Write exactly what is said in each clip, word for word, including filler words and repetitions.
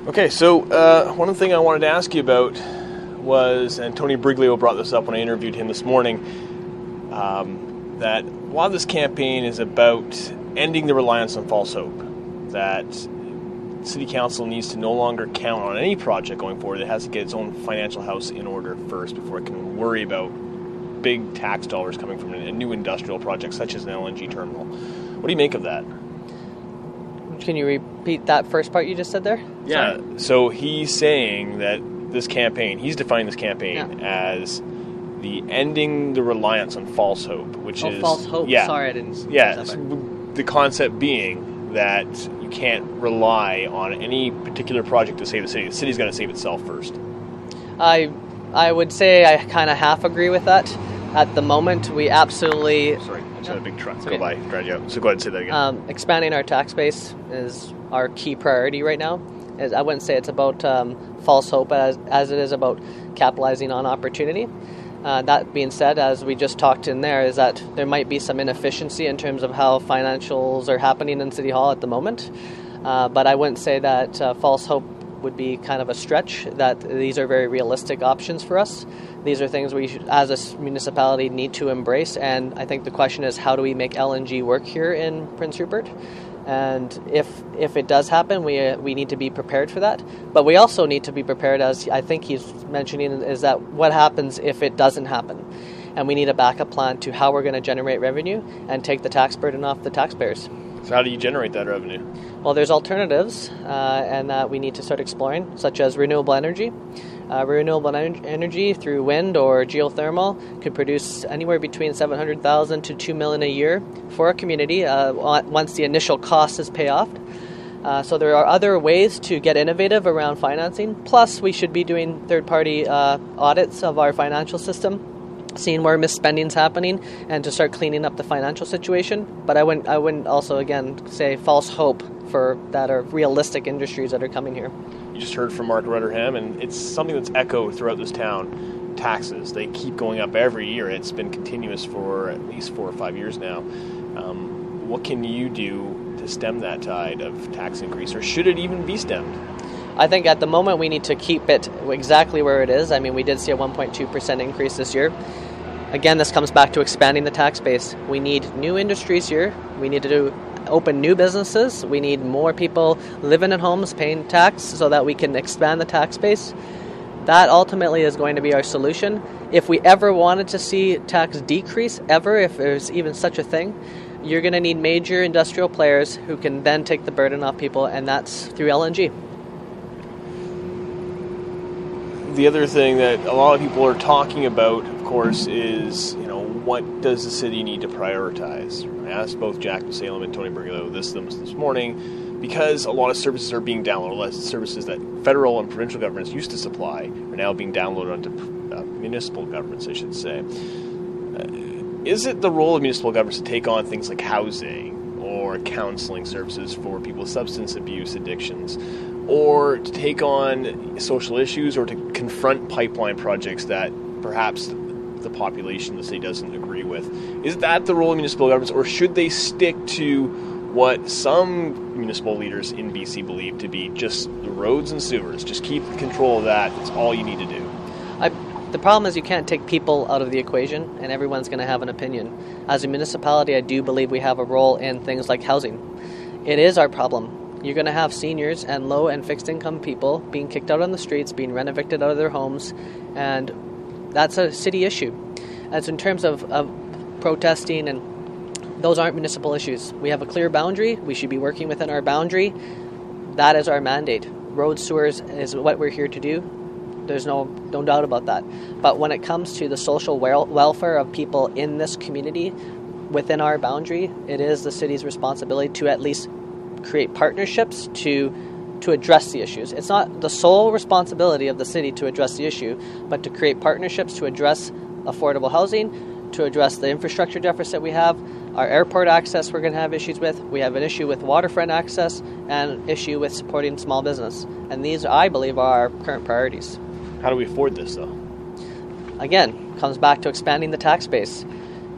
Okay, so uh, one thing I wanted to ask you about was, and Tony Briglio brought this up when I interviewed him this morning, um, that a lot of this campaign is about ending the reliance on false hope, that City Council needs to no longer count on any project going forward. It has to get its own financial house in order first before it can worry about big tax dollars coming from a new industrial project such as an L N G terminal. What do you make of that? Can you repeat that first part you just said there? Yeah, Sorry. So he's saying that this campaign, he's defining this campaign yeah. as the ending the reliance on false hope, which oh, is... false hope. Yeah, Sorry, I didn't... Yeah, the concept being that you can't rely on any particular project to save the city. The city's got to save itself first. I I would say I kind of half agree with that. At the moment, we absolutely... Sorry, I just had a big truck okay. go by, drag you out. So go ahead and say that again. Um, expanding our tax base is our key priority right now. Is I wouldn't say it's about um, false hope as, as it is about capitalizing on opportunity. Uh, that being said, as we just talked in there, is that there might be some inefficiency in terms of how financials are happening in City Hall at the moment. Uh, but I wouldn't say that uh, false hope would be kind of a stretch, that these are very realistic options for us. These are things we, should, as a municipality, need to embrace. And I think the question is, how do we make L N G work here in Prince Rupert? And if if it does happen, we uh, we need to be prepared for that. But we also need to be prepared, as I think he's mentioning, is that what happens if it doesn't happen? And we need a backup plan to how we're going to generate revenue and take the tax burden off the taxpayers. So how do you generate that revenue? Well, there's alternatives, uh, and that we need to start exploring, such as renewable energy. Uh, renewable en- energy through wind or geothermal could produce anywhere between seven hundred thousand to two million a year for a community uh, once the initial cost is paid off. Uh, so there are other ways to get innovative around financing. Plus, we should be doing third-party uh, audits of our financial system, seeing where misspending is happening, and to start cleaning up the financial situation. But I wouldn't, I wouldn't also, again, say false hope for that are realistic industries that are coming here. You just heard from Mark Rutherham, and it's something that's echoed throughout this town. Taxes, they keep going up every year. It's been continuous for at least four or five years now. Um, what can you do to stem that tide of tax increase, or should it even be stemmed? I think at the moment we need to keep it exactly where it is. I mean, we did see a one point two percent increase this year. Again, this comes back to expanding the tax base. We need new industries here. We need to do open new businesses. We need more people living in homes paying tax so that we can expand the tax base. That ultimately is going to be our solution. If we ever wanted to see tax decrease, ever, if there's even such a thing, you're going to need major industrial players who can then take the burden off people, and that's through L N G. The other thing that a lot of people are talking about, of course, is, you know, what does the city need to prioritize? I asked both Jack Salem and Tony Briglio this this morning, because a lot of services are being downloaded. A lot of services that federal and provincial governments used to supply are now being downloaded onto uh, municipal governments, I should say. Uh, is it the role of municipal governments to take on things like housing or counseling services for people with substance abuse addictions, or to take on social issues, or to confront pipeline projects that perhaps the population of the city doesn't agree with? Is that the role of municipal governments, or should they stick to what some municipal leaders in B C believe to be just the roads and sewers? Just keep control of that. It's all you need to do. I, the problem is you can't take people out of the equation, and everyone's going to have an opinion. As a municipality, I do believe we have a role in things like housing. It is our problem. You're going to have seniors and low and fixed income people being kicked out on the streets, being rent evicted out of their homes, and that's a city issue. As in terms of, of protesting, and those aren't municipal issues. We have a clear boundary. We should be working within our boundary. That is our mandate. Road sewers is what we're here to do. There's no no doubt about that. But when it comes to the social wel- welfare of people in this community within our boundary, it is the city's responsibility to at least create partnerships to to address the issues. It's not the sole responsibility of the city to address the issue, but to create partnerships to address affordable housing, to address the infrastructure deficit we have, our airport access we're going to have issues with. We have an issue with waterfront access and an issue with supporting small business. And these, I believe, are our current priorities. How do we afford this, though? Again, comes back to expanding the tax base.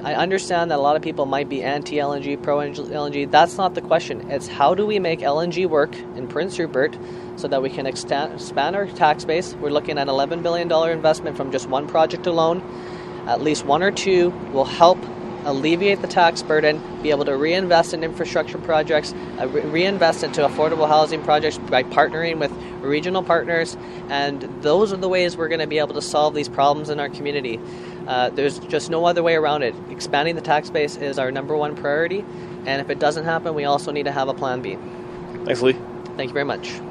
I understand that a lot of people might be anti-L N G, pro-L N G. That's not the question. It's how do we make L N G work in Prince Rupert so that we can extend, expand our tax base. We're looking at an eleven billion dollars investment from just one project alone. At least one or two will help alleviate the tax burden, be able to reinvest in infrastructure projects, uh, re- reinvest into affordable housing projects by partnering with regional partners, and those are the ways we're going to be able to solve these problems in our community. Uh, there's just no other way around it. Expanding the tax base is our number one priority, and if it doesn't happen, we also need to have a plan B. Thanks, Lee. Thank you very much.